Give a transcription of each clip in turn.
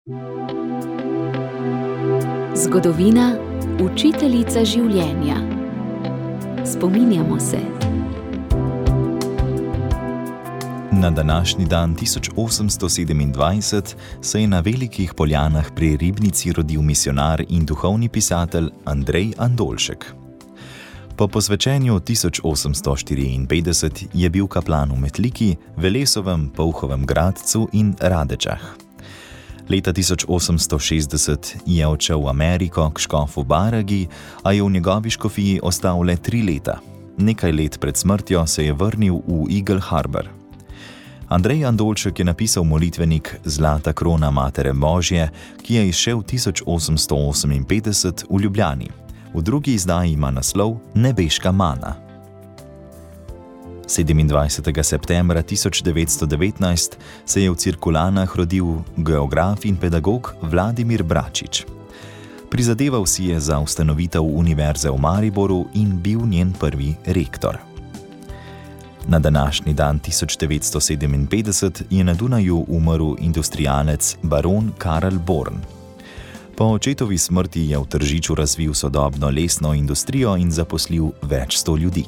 Zgodovina, učiteljica življenja. Spominjamo se. Na današnji dan 1827 se je na Velikih Poljanah pri Ribnici rodil misijonar in duhovni pisatelj Andrej Andoljšek. Po posvečenju 1854 je bil kaplan v Metliki, Velesovem, Polhovem Gradcu in Radečah. Leta 1860 je odšel v Ameriko k škofu Baragi, a je v njegovi škofiji ostal le 3 leta. Nekaj let pred smrtjo se je vrnil v Eagle Harbor. Andrej Andoljšek je napisal molitvenik Zlata krona Matere Božje, ki je izšel 1858 v Ljubljani. V drugi izdaji ima naslov Nebeška mana. 27. septembra 1919 se je v Cirkulanah rodil geograf in pedagog Vladimir Bračič. Prizadeval si je za ustanovitev univerze v Mariboru in bil njen prvi rektor. Na današnji dan 1957 je na Dunaju umrl industrialec baron Karl Born. Po očetovi smrti je v Tržiču razvil sodobno lesno industrijo in zaposlil več 100 ljudi.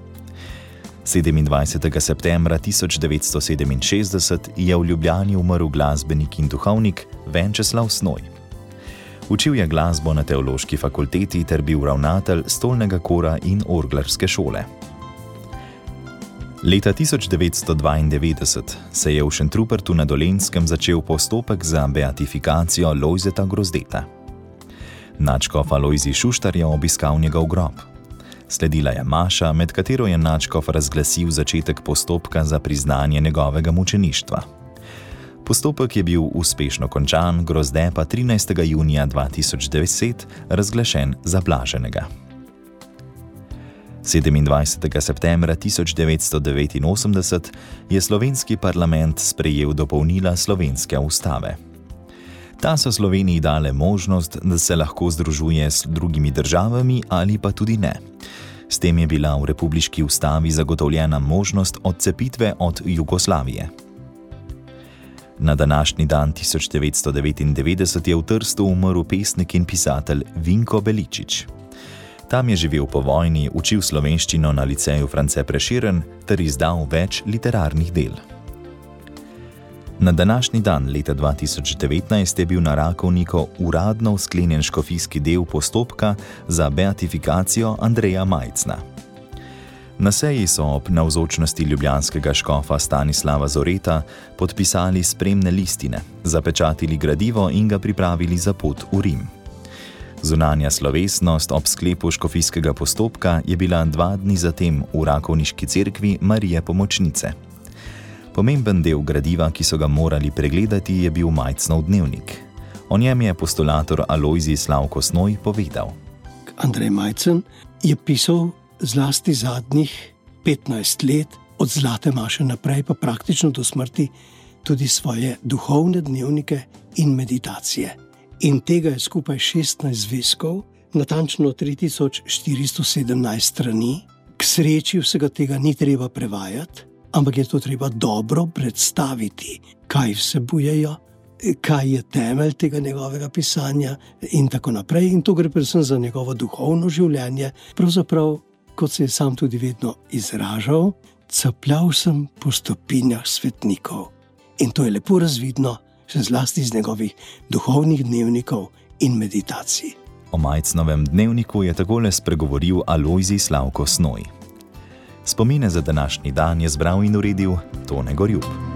27. septembra 1967 je v Ljubljani umrl glasbenik in duhovnik Venčeslav Snoj. Učil je glasbo na Teološki fakulteti ter bil ravnatelj stolnega kora in orglarske šole. Leta 1992 se je v Šentrupertu na Dolenjskem začel postopek za beatifikacijo Lojzeta Grozdeta. Nadškof Alojzij Šuštar je obiskal njegov grob. Sledila je maša, med katero je nadškof razglasil začetek postopka za priznanje njegovega mučeništva. Postopek je bil uspešno končan, Grozde pa 13. junija 2010 razglašen za blaženega. 27. septembra 1989 je slovenski parlament sprejel dopolnila slovenske ustave. Ta so Sloveniji dale možnost, da se lahko združuje s drugimi državami ali pa tudi ne. S tem je bila v republiški ustavi zagotovljena možnost odcepitve od Jugoslavije. Na današnji dan 1999 je v Trstu umrl pesnik in pisatelj Vinko Beličič. Tam je živel po vojni, učil slovenščino na liceju France Prešeren ter izdal več literarnih del. Na današnji dan leta 2019 je bil na Rakovniku uradno sklenjen škofijski del postopka za beatifikacijo Andreja Majcna. Na seji so ob navzočnosti ljubljanskega škofa Stanislava Zoreta podpisali spremne listine, zapečatili gradivo in ga pripravili za pot v Rim. Zunanja slovesnost ob sklepu škofijskega postopka je bila 2 dni zatem v rakovniški cerkvi Marije Pomočnice. Pomemben del gradiva, ki so ga morali pregledati, je bil Majcnov dnevnik. O njem je postulator Alojzij Slavko Snoj povedal. Andrej Majcen je pisal zlasti zadnjih 15 let, od Zlate maše naprej pa praktično do smrti, tudi svoje duhovne dnevnike in meditacije. In tega je skupaj 16 zvezkov, natančno 3417 strani. K sreči vsega tega ni treba prevajati, ampak je to treba dobro predstaviti, kaj vsebujejo, kaj je temelj tega njegovega pisanja in tako naprej. In to gre predvsem za njegovo duhovno življenje. Pravzaprav, kot se je sam tudi vedno izražal, capljal sem po stopinjah svetnikov. In to je lepo razvidno, še zlasti iz njegovih duhovnih dnevnikov in meditacij. O Majcnovem dnevniku je takole spregovoril Alojzij Slavko Snoj. Spomine za današnji dan je zbral in uredil Tone Gorjup.